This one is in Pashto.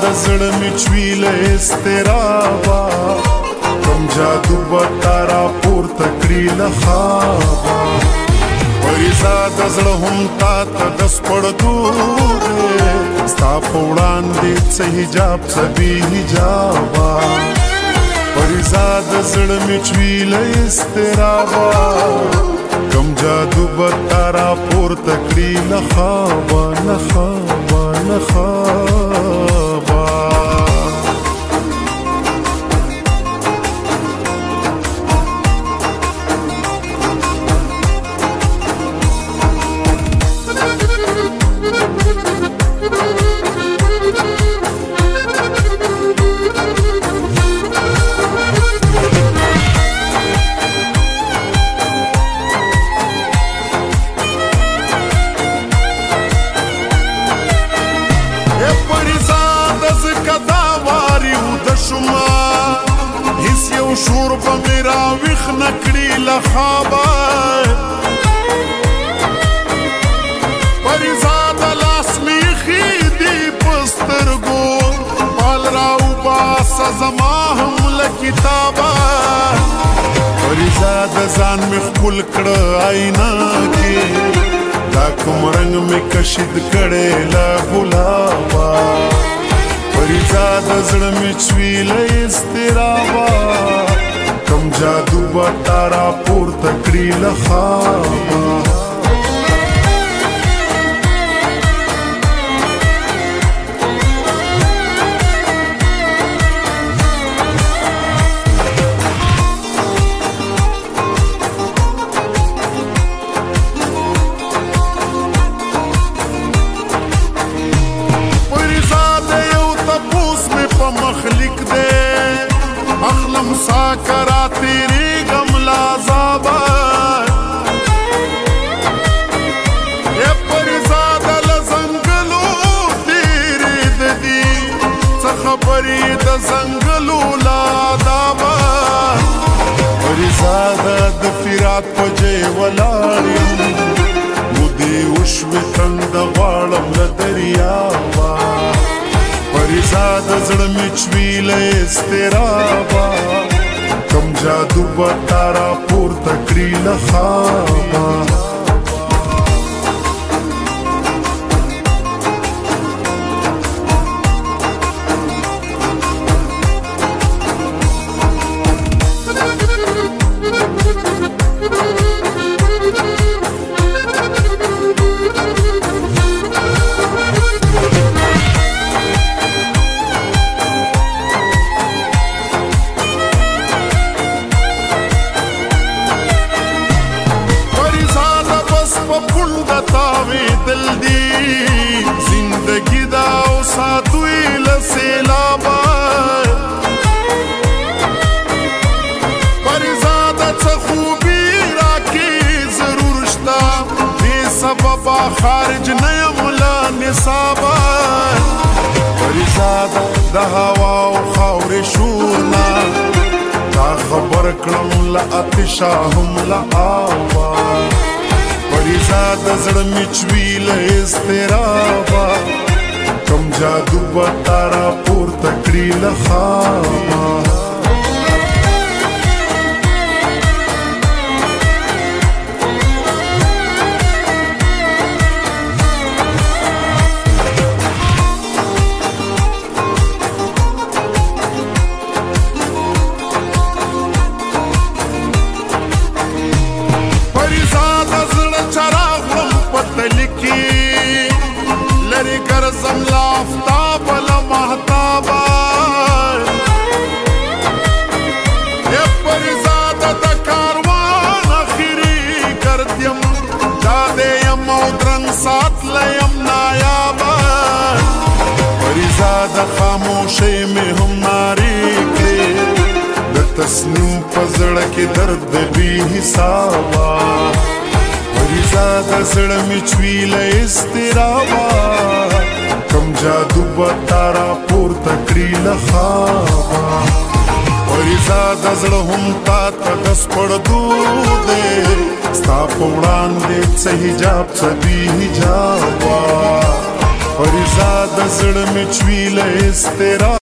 د زړه مې چویله استرابا کم جادو به تا راپورته کړي له خوابه فریضه د زړه هم تا ته د سپړدو دی ستا په وړاندې څه حجاب څه بې حجابه فریضه د زړه مې چویله استرابا کم جادو به تا راپورته کړي له خوابه له خوابه له خوابه شور په مې راویښ نه کړي له خوابه فریضه د لاس مې ایښي دي په سترګو پال راوباسه زما هم له کتابه فریضه د ځان مې ښکل کړه آینه کې دا کوم رنګ مې کشید کړی له ګلابه فریضه د زړه مې چویله استرابا کم جادو به تا راپورته کړي له خوابه مخلق دے اخلم سا کرا تیری غم لازابا اے پریزاد لزنگلو تیری ددی سخبری د زنگلو لادابا پریزاد د فرات پجے ولاریم مودی وشوی تند غوالم لدریابا فریضه د زړه مې چویله استرابا کم جادو به تا راپورته کړي له خوابه تاوی دل دی زندگی دا او ساتوی لسیلابا پریزادا چه خوبی را کی ضرور شتا بی سببا خارج نیم لا نصابا پریزادا دا هوا او خور شورنا تا خبر کلم لاتشا هم لآوا فریضه د زړه مې چویله استرابا کم جادو به تا راپورته کړي له خوابه لری ګرځم لا آفتاب له مهتابه ای پریزاده د کاروان اخري ګرد یم دادې یم او درنګ ساتلی یم نایابه پریزاده خاموشۍ مې هم نارې کړې د تصنیم په زړه کې درد د بې حسابه فریضه د زړه مې چویله استرابا کم جادو به تا راپورته کړي له خوابه فریضه د زړه هم تا ته د سپړدو دی ستا په وړاندې څه حجاب څه بې حجابه فریضه د زړه مې چوي له اضطراب